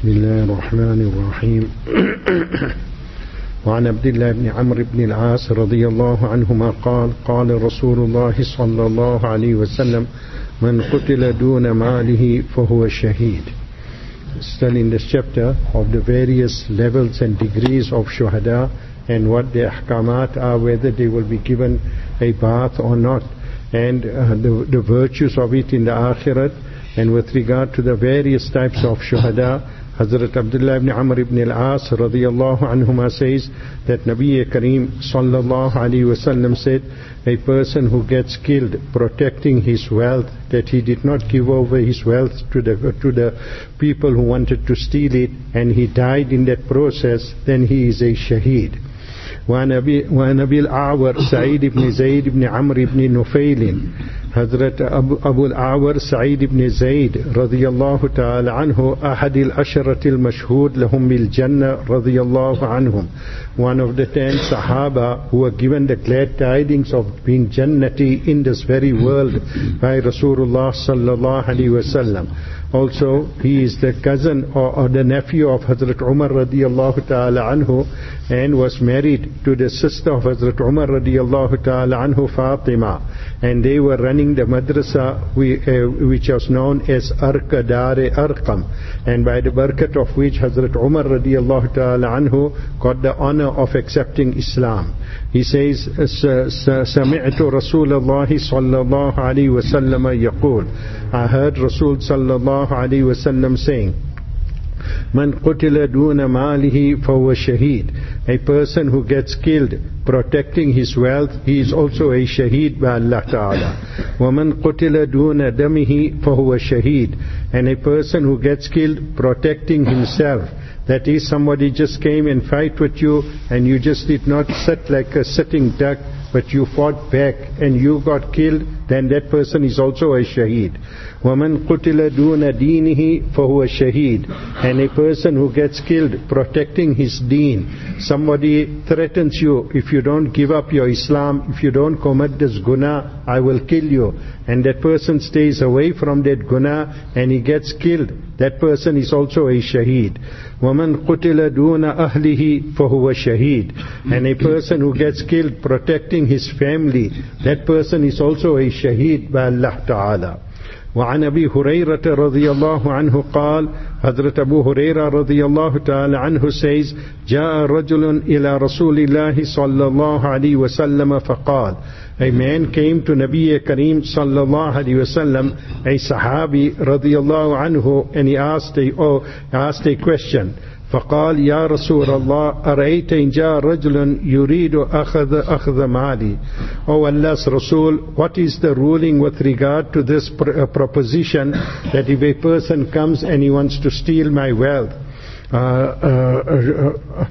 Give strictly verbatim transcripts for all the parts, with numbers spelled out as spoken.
بسم الله الرحمن الرحيم. وعن عبد الله بن عمرو بن العاص رضي الله عنهما قال قال رسول الله صلى الله عليه وسلم من قتل دون ماله فهو شهيد. Still in this chapter of the various levels and degrees of shuhada and what the ahkamat are, whether they will be given a bath or not, and uh, the, the virtues of it in the akhirat. And with regard to the various types of shuhada, Hazrat Abdullah ibn Amr ibn al-As radiyallahu anhuma says that Nabi Kareem sallallahu alayhi wa sallam said, a person who gets killed protecting his wealth, that he did not give over his wealth to the, to the people who wanted to steal it, and he died in that process, then he is a shaheed. وعن أبي الأعور سعيد بن زيد بن عمرو بن نفيل حضرت أبو الأعور سعيد بن زيد رضي الله تعالى عنه أحد العشرة المشهود لهم بالجنة رضي الله عنهم, one of the ten Sahaba who were given the glad tidings of being Jannati in this very world by Rasulullah sallallahu alaihi wasallam. Also, he is the cousin or, or the nephew of Hazrat Umar radiyallahu ta'ala anhu, and was married to the sister of Hazrat Umar radiyallahu ta'ala anhu, Fatima. And they were running the madrasa we, uh, which was known as Arqa Dare Arqam, and by the barakat of which Hazrat Umar radiyallahu ta'ala anhu got the honor of accepting Islam. He says, سمعت رسول الله صلى الله عليه وسلم يقول, I heard Rasul sallallahu alayhi wa sallam saying, Man qutila duna malihi fahuwa shaheed. A person who gets killed protecting his wealth, he is also a shaheed by Allah Ta'ala. Wa man qutila duna damihi fahuwa shaheed. And a person who gets killed protecting himself, that is, somebody just came and fight with you and you just did not sit like a sitting duck, but you fought back and you got killed, then that person is also a shaheed. وَمَنْ قُتِلَ دُونَ دِينِهِ فَهُوَ شَهِيد. And a person who gets killed protecting his deen. Somebody threatens you, if you don't give up your Islam, if you don't commit this guna, I will kill you. And that person stays away from that guna and he gets killed. That person is also a shaheed. وَمَنْ قُتِلَ دُونَ أَهْلِهِ فَهُوَ شَهِيد. And a person who gets killed protecting his family, that person is also a shaheed by Allah Ta'ala. وعن أبي هريرة رضي الله عنه قال, Hazrat Abu Huraira رضي الله تعالى عنه says, جاء رجل إلى رسول الله صلى الله عليه وسلم فقال, a man came to Nabi Kareem صلى الله عليه وسلم, a Sahabi رضي الله عنه, and he asked a, oh, asked a question. فقال يا رسول الله أرأيت إن جاء رجل يريد أخذ أخذ مالي. Oh Allah's Rasul, what is the ruling with regard to this pr- uh, proposition that if a person comes and he wants to steal my wealth, uh, uh, uh,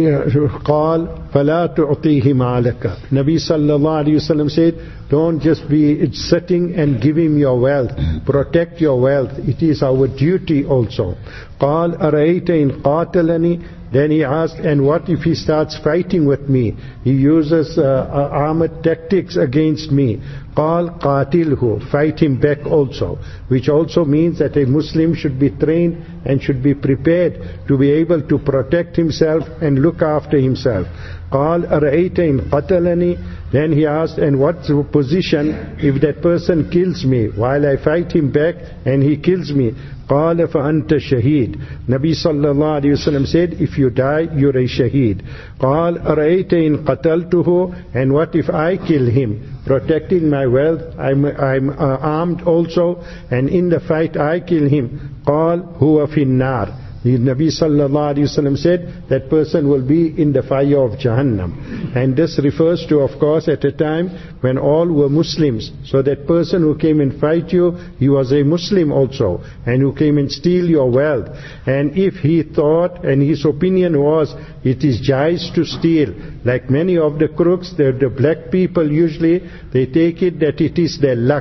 قال فلا تعطيه مالك. Nabi sallallahu alayhi wa sallam said, don't just be sitting and give him your wealth. Protect your wealth. It is our duty also. قال أرأيت إن قاتلني. Then he asked, and what if he starts fighting with me? He uses uh, armored tactics against me. قال قاتله. Fight him back also. Which also means that a Muslim should be trained and should be prepared to be able to protect himself and look after himself. قال أرأيت إن قتلني. Then he asked, and what's the position if that person kills me while I fight him back and he kills me? قال فأنت شهيد. Nabi sallallahu alayhi wa sallam said, if you die, you're a shaheed. قال أرأيت إن قتلته. And what if I kill him? Protecting my wealth, I'm, I'm uh, armed also, and in the fight I kill him. قال هو في النار. The Nabi sallallahu alayhi wa sallam said, that person will be in the fire of Jahannam. And this refers to, of course, at a time when all were Muslims. So that person who came and fight you, he was a Muslim also, and who came and steal your wealth. And if he thought, and his opinion was, it is jais to steal, like many of the crooks, the, the black people usually, they take it that it is their luck.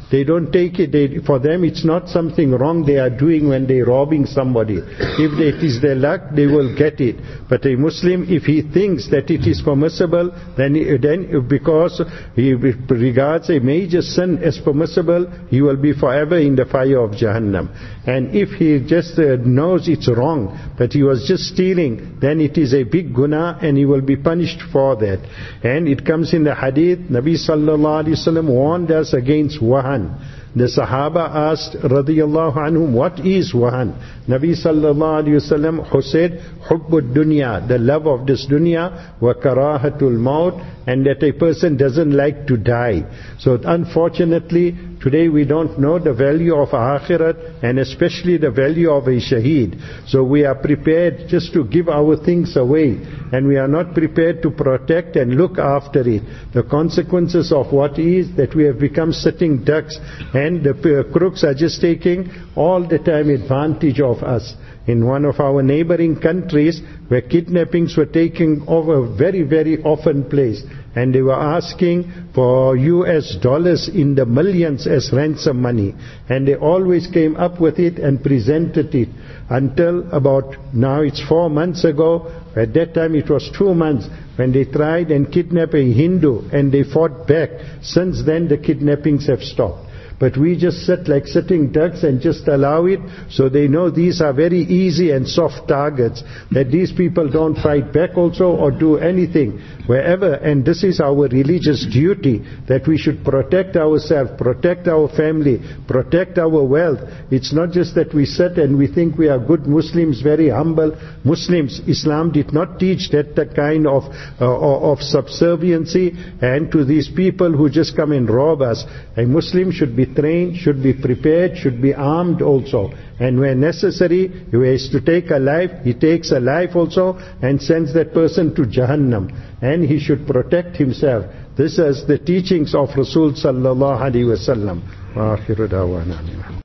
They don't take it, they, for them it's not something wrong they are doing when they're robbing somebody. If it is their luck, they will get it. But a Muslim, if he thinks that it is permissible, then, then because he regards a major sin as permissible, he will be forever in the fire of Jahannam. And if he just uh, knows it's wrong, but he was just stealing, then it is a big guna and he will be punished for that. And it comes in the hadith, Nabi sallallahu alaihi wasallam warned us against wahan. The Sahaba asked radiyallahu anhum, what is wahan? Nabi sallallahu alaihi wasallam said, hubbud dunya, the love of this dunya, wa karahatul maut, and that a person doesn't like to die. So unfortunately, today we don't know the value of akhirat and especially the value of a shaheed. So we are prepared just to give our things away and we are not prepared to protect and look after it. The consequences of what is that we have become sitting ducks and the crooks are just taking all the time advantage of us. In one of our neighboring countries where kidnappings were taking over very, very often place, and they were asking for U S dollars in the millions as ransom money, and they always came up with it and presented it until about, now it's four months ago, at that time it was two months, when they tried and kidnapped a Hindu and they fought back. Since then the kidnappings have stopped. But we just sit like sitting ducks and just allow it, so they know these are very easy and soft targets, that these people don't fight back also or do anything wherever. And this is our religious duty, that we should protect ourselves, protect our family, protect our wealth. It's not just that we sit and we think we are good Muslims, very humble Muslims. Islam did not teach that the kind of uh, of subserviency and to these people who just come and rob us. A Muslim should be trained, should be prepared, should be armed also. And where necessary, he has to take a life, he takes a life also and sends that person to Jahannam. And he should protect himself. This is the teachings of Rasul sallallahu alaihi wasallam.